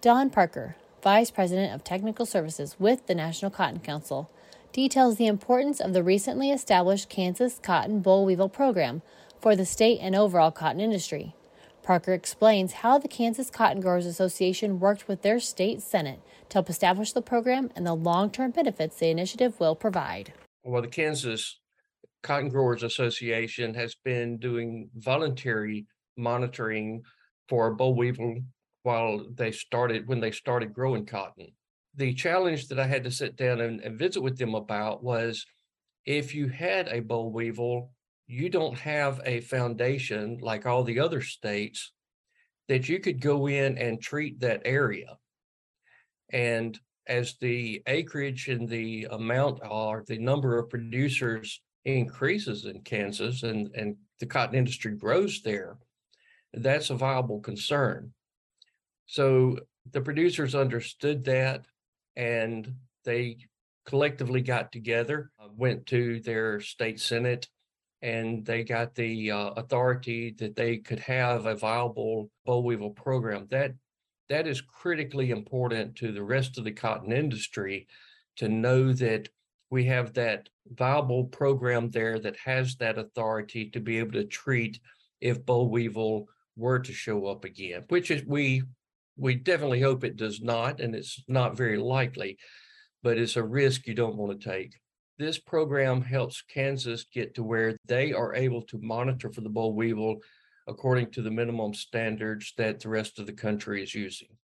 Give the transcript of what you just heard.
Don Parker, Vice President of Technical Services with the National Cotton Council, details the importance of the recently established Kansas Cotton Boll Weevil program for the state and overall cotton industry. Parker explains how the Kansas Cotton Growers Association worked with their state senate to help establish the program and the long-term benefits the initiative will provide. Well, the Kansas Cotton Growers Association has been doing voluntary monitoring for boll weevil when they started growing cotton. The challenge that I had to sit down and visit with them about was, if you had a boll weevil, you don't have a foundation like all the other states that you could go in and treat that area. And as the acreage and the amount or the number of producers increases in Kansas and the cotton industry grows there, that's a viable concern. So the producers understood that, and they collectively got together, went to their state senate, and they got the authority that they could have a viable boll weevil program. That is critically important to the rest of the cotton industry, to know that we have that viable program there that has that authority to be able to treat if boll weevil were to show up again, which is we definitely hope it does not, and it's not very likely, but it's a risk you don't want to take. This program helps Kansas get to where they are able to monitor for the boll weevil according to the minimum standards that the rest of the country is using.